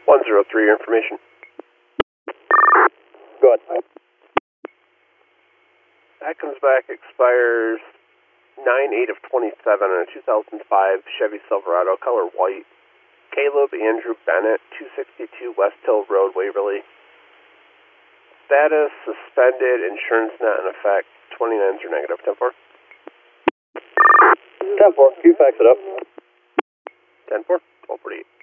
103, your information. Go ahead. That comes back, expires 9/8 of 27 on a 2005 Chevy Silverado, color white. Caleb Andrew Bennett, 262 West Hill Road, Waverly. Status suspended, insurance not in effect, 29s are negative. 10-4. 10-4, can you fax it up? 10-4, 1248.